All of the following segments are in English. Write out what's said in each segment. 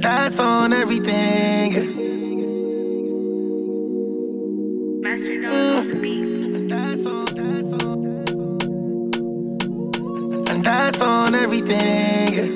that's on everything. And that's on everything.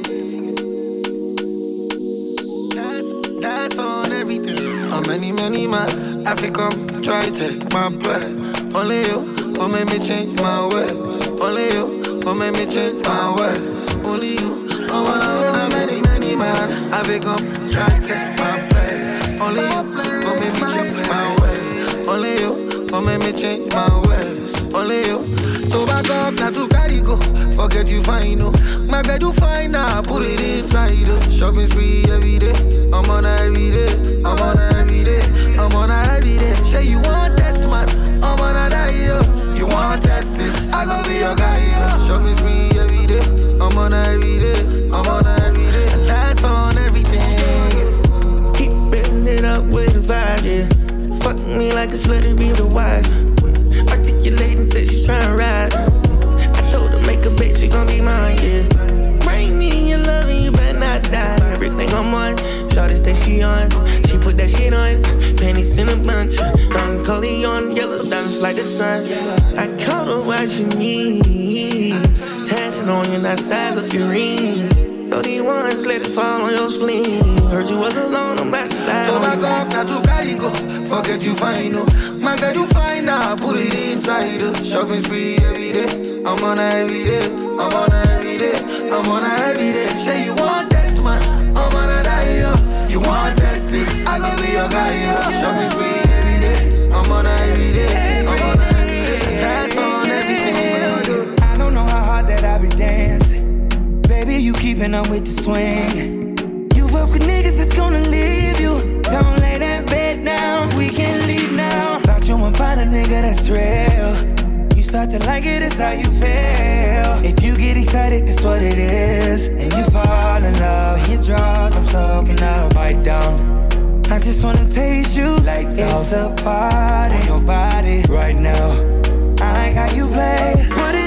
That's on everything. How many man I fi come try take my place? Only you will make me change my ways. Only you will make me change my ways. Only you. I wanna many man I fi come try take my place. Only you will make me change my ways. Only you will make me change my ways. Only you. To back up, not to carry go. Forget you fine, no. My girl, you fine now, put it inside. Shopping spree every day. I'm on her every day. I'm on her every day. I'm on her every day. Say you want test, man. I'm on her die, yo. You want test this? I gon' be your guy, yo. Shopping spree every day. I'm on her every day. I'm on her every day. And that's on everything. Keep betting it up with the vibe, yeah. Fuck me like a slut and be the wife. Articulating, said she tryna ride. I told her make a bitch, she gon' be mine, yeah. Bring me your love and you better not die. Everything I'm on, shawty say she on. She put that shit on, panties in a bunch. Don Corleone, yellow diamonds like the sun. I caught her watching me. Tatted on you, that size of your ring. 31s, let it fall on your spleen. Heard you was alone, I'm back to slide. Oh my God, not to carry go. Forget you fine, no. My girl, you fine now, put it inside. Shopping spree every day. I'm on her every day. I'm on her every day. I'm on her every day. Say you want test, man. I'm on her die, yo. You want test this? I gon' be your guy, yo. Shopping spree every day. I'm on her every day. I'm on her every day. That's on everything. I don't know how hard that I be dancing. Baby, you keeping up with the swing. You fuck with niggas that's gonna leave you. Don't lay that bed down. We can leave now. Thought you would find a nigga that's real. You start to like it, it's how you feel. If you get excited, that's what it is. And you fall in love. In your drawers, I'm soaking up. Bite down. I just wanna taste you. Lights it's out. A party on your body right now. I like how you play. Put it